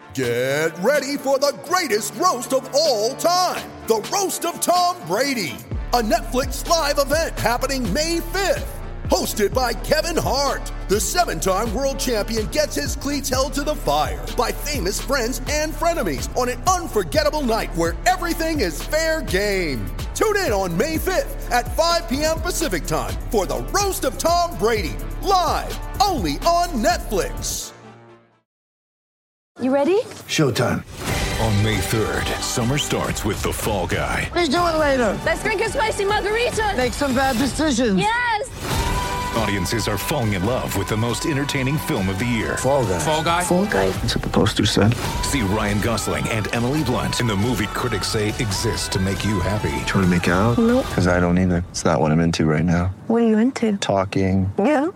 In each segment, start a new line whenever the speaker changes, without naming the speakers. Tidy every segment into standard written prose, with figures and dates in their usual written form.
Get ready for the greatest roast of all time, the Roast of Tom Brady, a Netflix live event happening May 5th. Hosted by Kevin Hart, the 7-time world champion gets his cleats held to the fire by famous friends and frenemies on an unforgettable night where everything is fair game. Tune in on May 5th at 5 p.m. Pacific time for the Roast of Tom Brady, live only on Netflix.
You ready?
Showtime.
On May 3rd, summer starts with The Fall Guy.
Let's do it later.
Let's drink a spicy margarita.
Make some bad decisions.
Yes!
Audiences are falling in love with the most entertaining film of the year.
Fall Guy.
Fall Guy?
Fall Guy.
That's what the poster said.
See Ryan Gosling and Emily Blunt in the movie critics say exists to make you happy.
Trying to make it out?
Nope.
Because I don't either. It's not what I'm into right now.
What are you into?
Talking.
Yeah.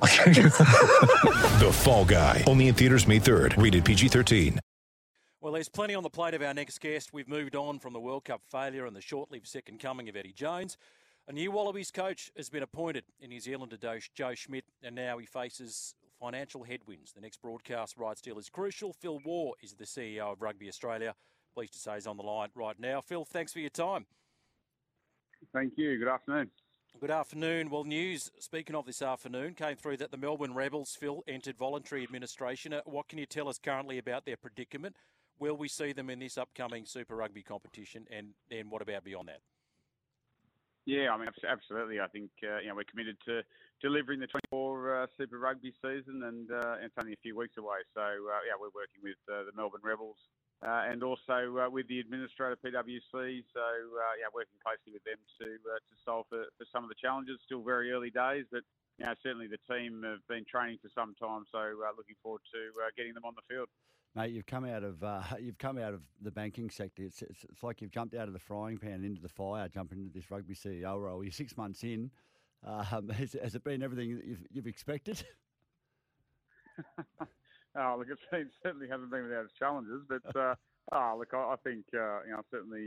The Fall Guy. Only in theaters May 3rd. Rated PG-13.
Well, there's plenty on the plate of our next guest. We've moved on from the World Cup failure and the short-lived second coming of Eddie Jones. A new Wallabies coach has been appointed in New Zealand to Joe Schmidt, and now he faces financial headwinds. The next broadcast rights deal is crucial. Phil Waugh is the CEO of Rugby Australia. Pleased to say he's on the line right now. Phil, thanks for your time.
Thank you. Good afternoon.
Good afternoon. Well, news, speaking of this afternoon, came through that the Melbourne Rebels, Phil, entered voluntary administration. What can you tell us currently about their predicament? Will we see them in this upcoming Super Rugby competition? And then what about beyond that?
Yeah, I mean, absolutely. I think we're committed to delivering the 24 Super Rugby season, and it's only a few weeks away. So we're working with the Melbourne Rebels and also with the administrator PwC. So working closely with them to solve for some of the challenges. Still very early days, but certainly the team have been training for some time. So looking forward to getting them on the field.
Mate, you've come out of the banking sector. It's like you've jumped out of the frying pan into the fire, jumping into this rugby CEO role. You're 6 months in. Has it been everything that you've expected?
Look, it certainly hasn't been without its challenges, but I think certainly.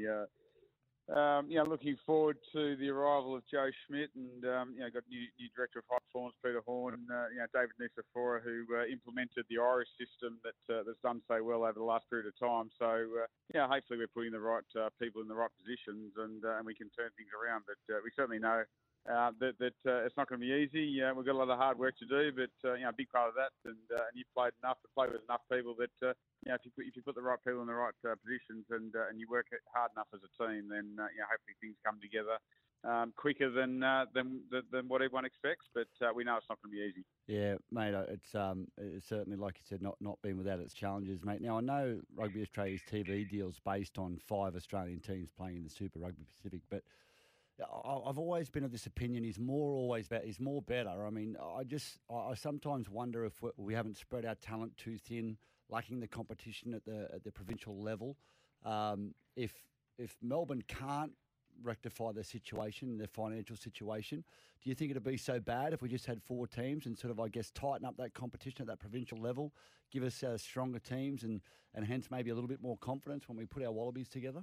Looking forward to the arrival of Joe Schmidt, and got new director of high performance Peter Horn, and David Nisifora, who implemented the Irish system that's done so well over the last period of time. So hopefully we're putting the right people in the right positions, and we can turn things around. But we certainly know that it's not going to be easy. We've got a lot of hard work to do, but a big part of that, and you've played with enough people that if you put the right people in the right positions and you work hard enough as a team, then hopefully things come together quicker than what everyone expects. But we know it's not going to be easy.
Yeah, mate, it's certainly, like you said, not been without its challenges, mate. Now, I know Rugby Australia's TV deal's based on 5 Australian teams playing in the Super Rugby Pacific, but I've always been of this opinion. He's more better. I mean, I sometimes wonder if we haven't spread our talent too thin, lacking the competition at the provincial level. If Melbourne can't rectify their situation, their financial situation, do you think it'd be so bad if we just had 4 teams and sort of, I guess, tighten up that competition at that provincial level, give us stronger teams and hence maybe a little bit more confidence when we put our Wallabies together?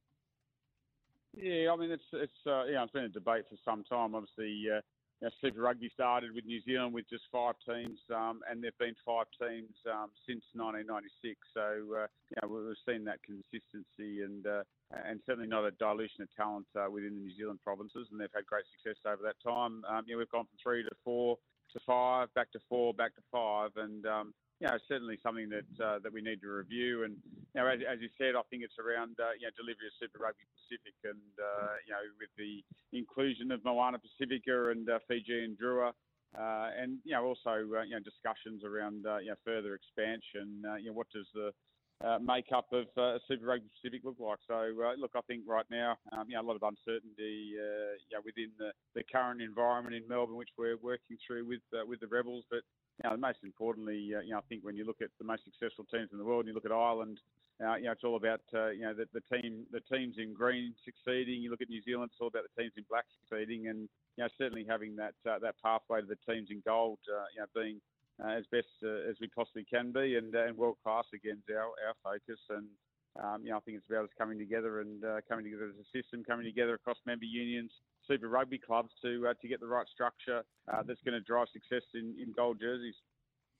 Yeah, I mean, it's been a debate for some time. Obviously, Super Rugby started with New Zealand with just 5 teams, and there've been 5 teams since 1996. So, we've seen that consistency and certainly not a dilution of talent within the New Zealand provinces, and they've had great success over that time. We've gone from 3 to 4 to 5, back to 4, back to 5, and certainly something that we need to review. And as you said, I think it's around delivery of Super Rugby Pacific, and with the inclusion of Moana Pacifica and Fiji and Drua, and also discussions around further expansion. What does the makeup of Super Rugby Pacific look like? So look, I think right now a lot of uncertainty within the current environment in Melbourne, which we're working through with the Rebels, but. Most importantly, I think when you look at the most successful teams in the world, and you look at Ireland, it's all about the teams in green succeeding. You look at New Zealand, it's all about the teams in black succeeding, and certainly having that pathway to the teams in gold, being as best as we possibly can be, and world class again's our focus. And I think it's about us coming together and coming together as a system, coming together across member unions, Super Rugby clubs to get the right structure that's going to drive success in gold jerseys.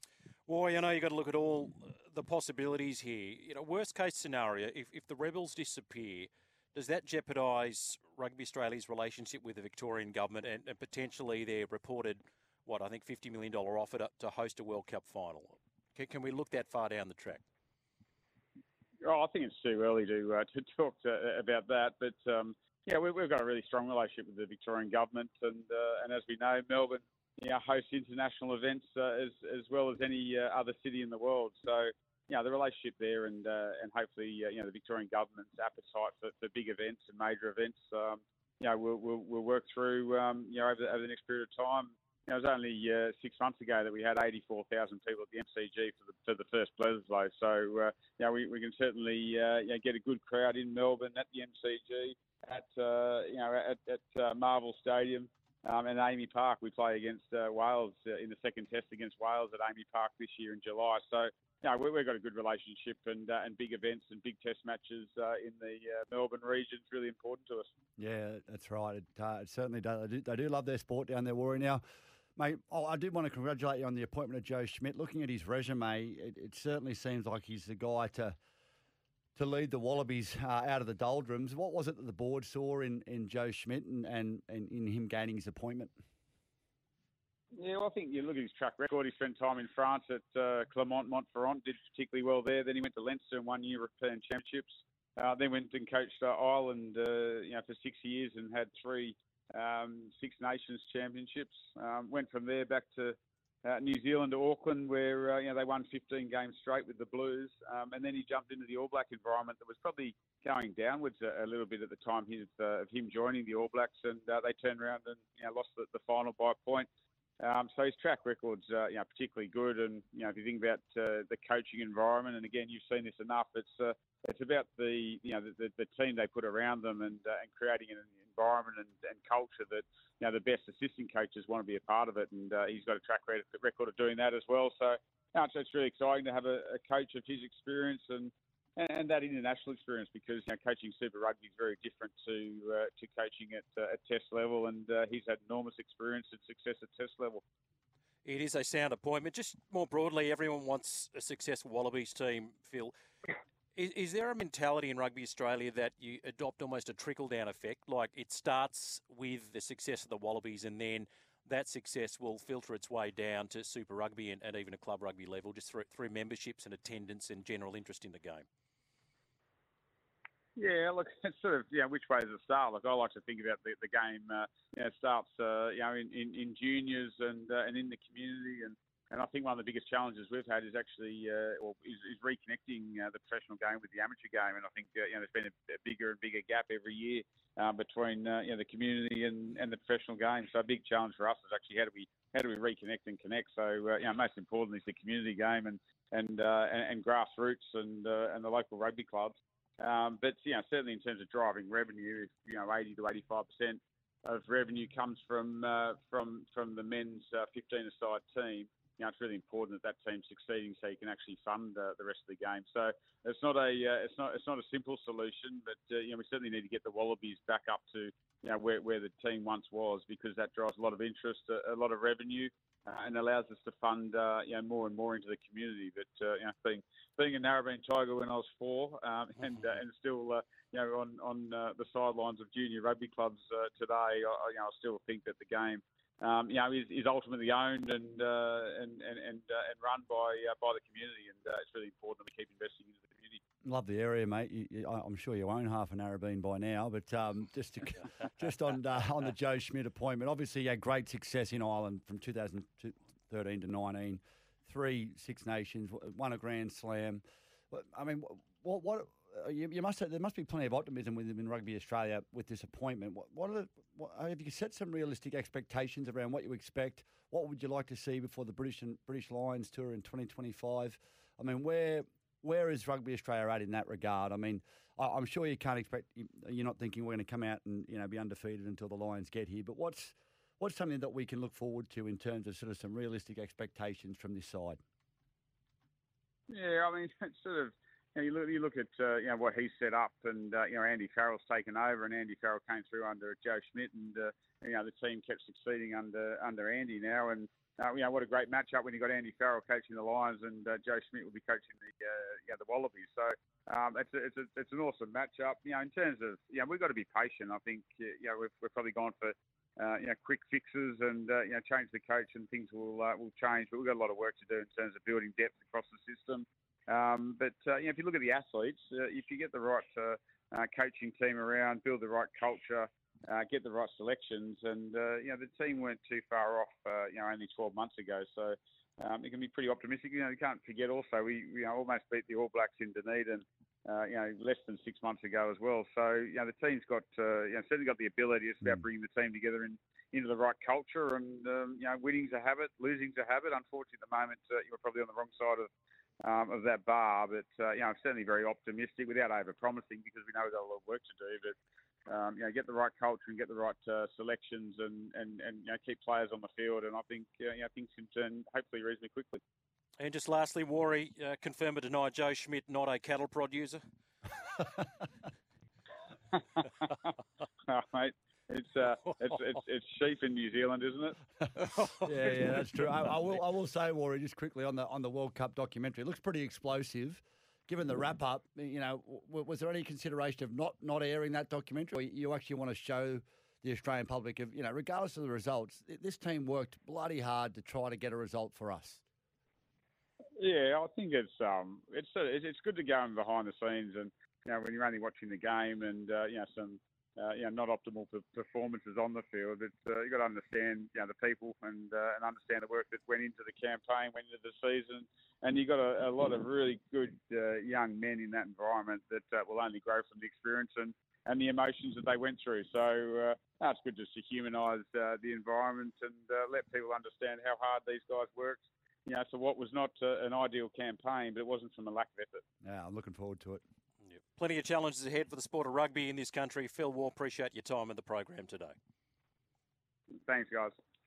Well, you know, you've got to look at all the possibilities here. You know, worst case scenario, if the Rebels disappear, does that jeopardise Rugby Australia's relationship with the Victorian government and potentially their reported, I think $50 million offer to host a World Cup final? Can we look that far down the track?
Oh, I think it's too early to talk about that, but we've got a really strong relationship with the Victorian government, and as we know, Melbourne hosts international events as well as any other city in the world. So the relationship there, and hopefully the Victorian government's appetite for big events and major events, we'll work through over the next period of time. It was only 6 months ago that we had 84,000 people at the MCG for the first Bledisloe. So we can certainly get a good crowd in Melbourne at the MCG, at Marvel Stadium, and Amy Park. We play against Wales in the second test against Wales at Amy Park this year in July. So we've got a good relationship, and big events and big test matches in the Melbourne region is really important to us.
Yeah, that's right. It certainly does. They do love their sport down there, Warrior. Now, mate, I did want to congratulate you on the appointment of Joe Schmidt. Looking at his resume, it certainly seems like he's the guy to lead the Wallabies out of the doldrums. What was it that the board saw in Joe Schmidt and in him gaining his appointment?
Yeah, well, I think you look at his track record. He spent time in France at Clermont-Montferrand, did particularly well there. Then he went to Leinster and won European Championships. Then went and coached Ireland, for 6 years and had 3 Six Nations Championships. Went from there back to New Zealand to Auckland, where they won 15 games straight with the Blues, and then he jumped into the All Black environment that was probably going downwards a little bit at the time of him joining the All Blacks, and they turned around and lost the final by a point. So his track record's particularly good, and if you think about the coaching environment, and again you've seen this enough, it's about the team they put around them and creating an environment and culture that the best assistant coaches want to be a part of it, and he's got a track record of doing that as well. So it's really exciting to have a coach of his experience and that international experience, because coaching Super Rugby is very different to coaching at test level, and he's had enormous experience and success at test level.
It is a sound appointment. Just more broadly, everyone wants a successful Wallabies team, Phil. Is there a mentality in Rugby Australia that you adopt almost a trickle-down effect, like it starts with the success of the Wallabies and then that success will filter its way down to Super Rugby and even a club rugby level, just through memberships and attendance and general interest in the game?
Yeah, look, it's sort of, which way does it start? Look, I like to think about the game, starts, in juniors and in the community, and I think one of the biggest challenges we've had is actually, is reconnecting the professional game with the amateur game, and I think there's been a bigger and bigger gap every year between the community and the professional game. So a big challenge for us is actually how do we reconnect and connect? So most importantly is the community game and grassroots and the local rugby clubs. But certainly in terms of driving revenue, 80 to 85% of revenue comes from the men's 15-a-side team. It's really important that team's succeeding so you can actually fund the rest of the game. So it's not a simple solution, but we certainly need to get the Wallabies back up to where the team once was, because that drives a lot of interest, a lot of revenue, and allows us to fund more and more into the community. But being a Narrabeen Tiger when I was 4, and still on the sidelines of junior rugby clubs today, I still think that the game is ultimately owned and run by the community, and it's really important that we keep investing into the community.
Love the area, mate. I'm sure you own half an Narrabeen by now, but just on the Joe Schmidt appointment, obviously you had great success in Ireland from 2013 to 19, 3 Six Nations, won a Grand Slam. I mean, there must be plenty of optimism within Rugby Australia with this appointment. Have you set some realistic expectations around what you expect? What would you like to see before the British Lions tour in 2025? I mean, where is Rugby Australia at in that regard? I mean, I'm sure you can't expect. You're not thinking we're going to come out and be undefeated until the Lions get here. But what's something that we can look forward to in terms of sort of some realistic expectations from this side?
Yeah, I mean, it's sort of. You look at what he's set up, and Andy Farrell's taken over, and Andy Farrell came through under Joe Schmidt, and the team kept succeeding under Andy now, and what a great matchup when you got Andy Farrell coaching the Lions and Joe Schmidt will be coaching the Wallabies. So it's an awesome matchup. In terms of we've got to be patient. I think we've probably gone for quick fixes and change the coach and things will change. But we've got a lot of work to do in terms of building depth across the system. But if you look at the athletes, if you get the right coaching team around, build the right culture, get the right selections, and the team weren't too far off only 12 months ago. So it can be pretty optimistic. You can't forget also we almost beat the All Blacks in Dunedin less than 6 months ago as well. So the team's got certainly got the ability. It's about bringing the team together into the right culture, and winning's a habit, losing's a habit. Unfortunately, at the moment you're probably on the wrong side of that bar, but I'm certainly very optimistic without over-promising because we know we've got a lot of work to do. But get the right culture and get the right selections and keep players on the field, and I think things can turn hopefully reasonably quickly.
And just lastly, Warrie, confirm or deny Joe Schmidt not a cattle prod user?
Oh, mate. It's sheep in New Zealand, isn't it?
Yeah, that's true. I will say, Warrie, just quickly on the World Cup documentary, it looks pretty explosive. Given the wrap up, was there any consideration of not airing that documentary? Or you actually want to show the Australian public of regardless of the results, this team worked bloody hard to try to get a result for us.
Yeah, I think it's good to go in behind the scenes, and when you're only watching the game and some not optimal performances on the field, it's you got to understand the people and understand the work that went into the campaign, went into the season, and you got a lot of really good young men in that environment that will only grow from the experience and the emotions that they went through. So it's good just to humanise the environment and let people understand how hard these guys worked. So what was not an ideal campaign, but it wasn't from a lack of effort.
Yeah, I'm looking forward to it.
Yep. Plenty of challenges ahead for the sport of rugby in this country. Phil Waugh, appreciate your time in the program today.
Thanks, guys.